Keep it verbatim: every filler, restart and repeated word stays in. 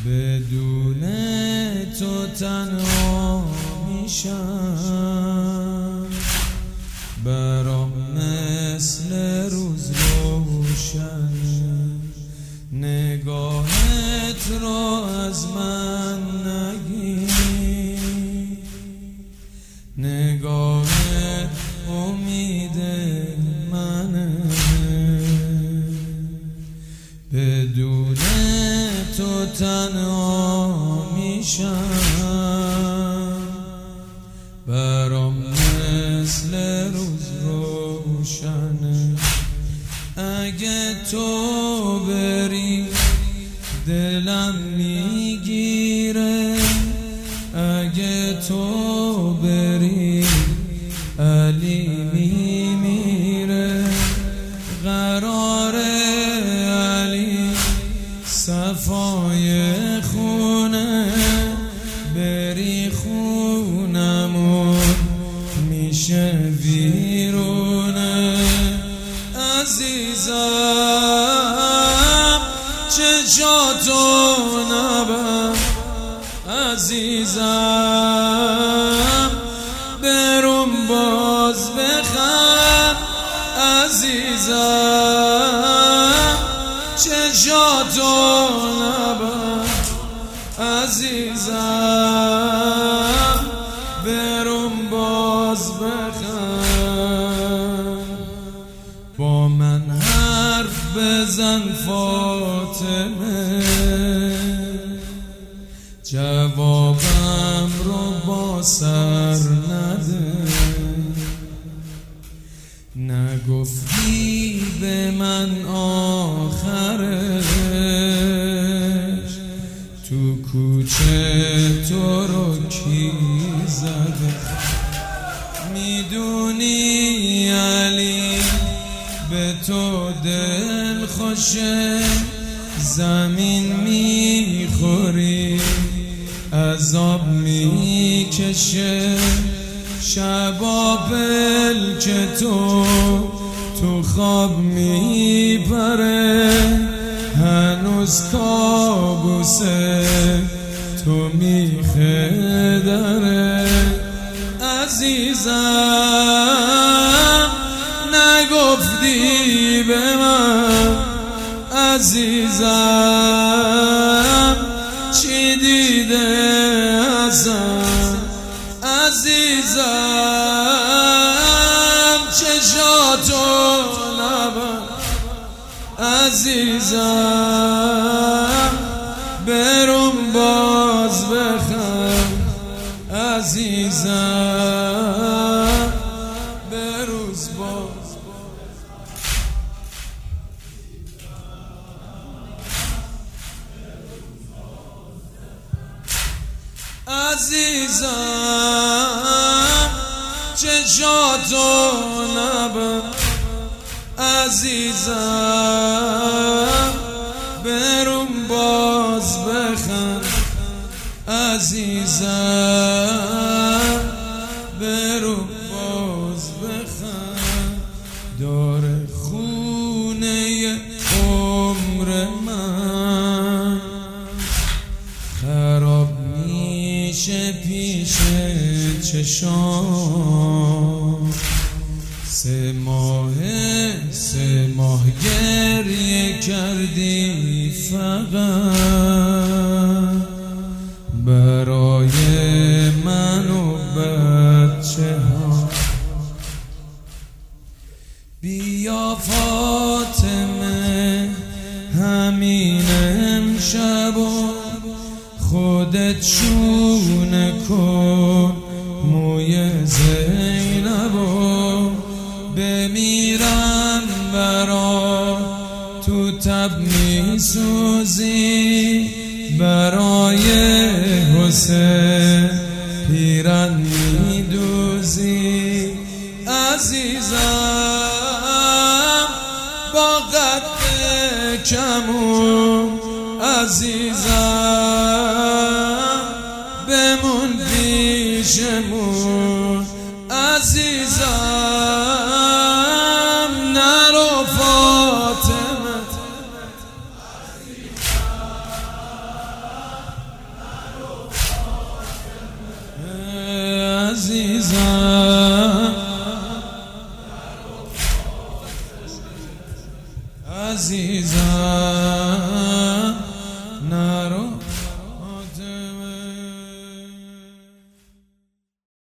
بدون تو تنها میشم، برام مثل روز روشنه. نگاهت رو از من نگیر، نگاهت امید منه. بدون تو تنها میشم، برام مثل روز روشنه. اگه تو بری دلم میگیره، اگه تو بری علی میمیره. قراره علی صفای خونه، بری خونمون میشه ویرونه. عزیزم چشاتو نبند، عزیزم برون باز بخند. عزیزم چشاتو نبند، عزیزم برون باز بخند. با من حرف بزن فاطمه، جوابم رو با سر نده. نگفتی به من آخرش، تو کوچه تو رو کی زده. میدونی علی به تو دل خوشه، زمین میخوری عذاب میکشه. شبا بل که تو تو خواب میپره، هنوز کابوسه تو میخدره. عزیزم نگفتی به من، عزیزم چی دیده ازم. عزیزم چشاتو نبند، عزیزم برون باز بخند. عزیزم بروز باز. عزیزم چشاتو نبند، عزیزم برون باز بخند. عزیزم برون باز بخند. داره خونه عمر من خراب میشه پیش چشام. سه ماه سه ماه گریه کردی فقط برای من و بچه ها. بیا فاطمه همین امشب خودت شونه کن موی زینبو. بمیرم برا تو تب میسوزی، برای حسین پیرن میدوزی. عزیزم با قد کمون، عزیزم بمون پیشمون. عزیزم نرو فاطمه، عزیزم